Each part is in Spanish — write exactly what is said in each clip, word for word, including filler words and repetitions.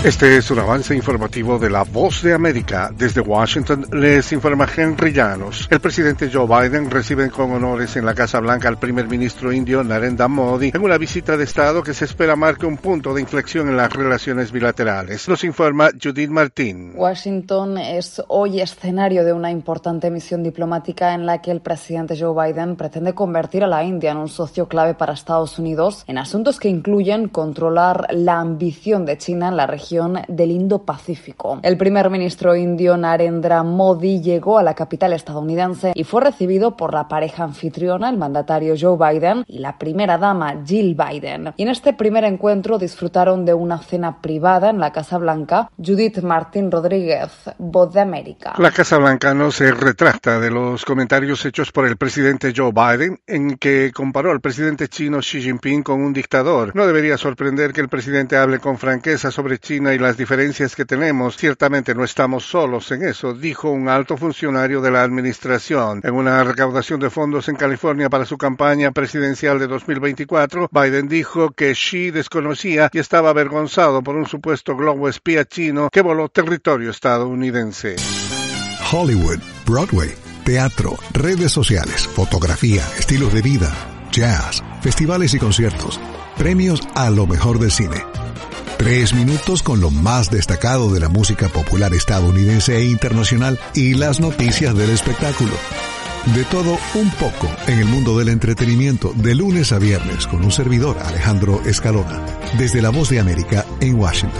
Este es un avance informativo de La Voz de América. Desde Washington les informa Henry Llanos. El presidente Joe Biden recibe con honores en la Casa Blanca al primer ministro indio Narendra Modi en una visita de Estado que se espera marque un punto de inflexión en las relaciones bilaterales. Nos informa Judith Martín. Washington es hoy escenario de una importante misión diplomática en la que el presidente Joe Biden pretende convertir a la India en un socio clave para Estados Unidos en asuntos que incluyen controlar la ambición de China en la región del Indo-Pacífico. El primer ministro indio Narendra Modi llegó a la capital estadounidense y fue recibido por la pareja anfitriona, el mandatario Joe Biden, y la primera dama Jill Biden. Y en este primer encuentro disfrutaron de una cena privada en la Casa Blanca. Judith Martín Rodríguez, Voz de América. La Casa Blanca no se retracta de los comentarios hechos por el presidente Joe Biden en que comparó al presidente chino Xi Jinping con un dictador. No debería sorprender que el presidente hable con franqueza sobre China y las diferencias que tenemos. Ciertamente no estamos solos en eso, dijo un alto funcionario de la administración. En una recaudación de fondos en California para su campaña presidencial de dos mil veinticuatro, Biden dijo que Xi desconocía y estaba avergonzado por un supuesto globo espía chino que voló territorio estadounidense. Hollywood, Broadway, teatro, redes sociales, fotografía, estilos de vida, jazz, festivales y conciertos, premios a lo mejor del cine. Tres minutos con lo más destacado de la música popular estadounidense e internacional y las noticias del espectáculo. De todo un poco en el mundo del entretenimiento de lunes a viernes con un servidor, Alejandro Escalona, desde La Voz de América en Washington.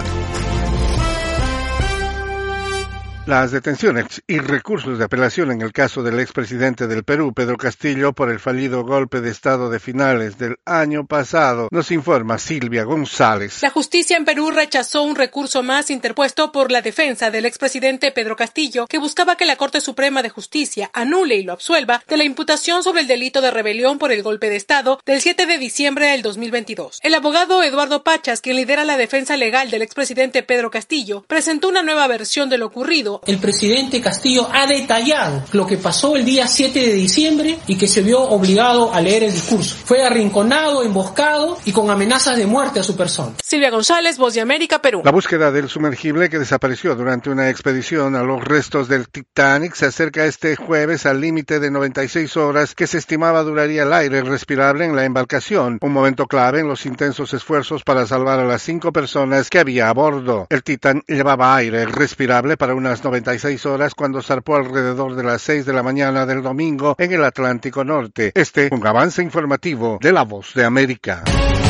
Las detenciones y recursos de apelación en el caso del expresidente del Perú, Pedro Castillo, por el fallido golpe de Estado de finales del año pasado, nos informa Silvia González. La justicia en Perú rechazó un recurso más interpuesto por la defensa del expresidente Pedro Castillo, que buscaba que la Corte Suprema de Justicia anule y lo absuelva de la imputación sobre el delito de rebelión por el golpe de Estado del siete de diciembre del dos mil veintidós. El abogado Eduardo Pachas, quien lidera la defensa legal del expresidente Pedro Castillo, presentó una nueva versión de lo ocurrido. El presidente Castillo ha detallado lo que pasó el día siete de diciembre y que se vio obligado a leer el discurso. Fue arrinconado, emboscado y con amenazas de muerte a su persona. Silvia González, Voz de América, Perú. La búsqueda del sumergible que desapareció durante una expedición a los restos del Titanic se acerca este jueves al límite de noventa y seis horas que se estimaba duraría el aire respirable en la embarcación, un momento clave en los intensos esfuerzos para salvar a las cinco personas que había a bordo. El Titan llevaba aire respirable para unas noventa y seis horas cuando zarpó alrededor de las seis de la mañana del domingo en el Atlántico Norte. Este, un avance informativo de La Voz de América.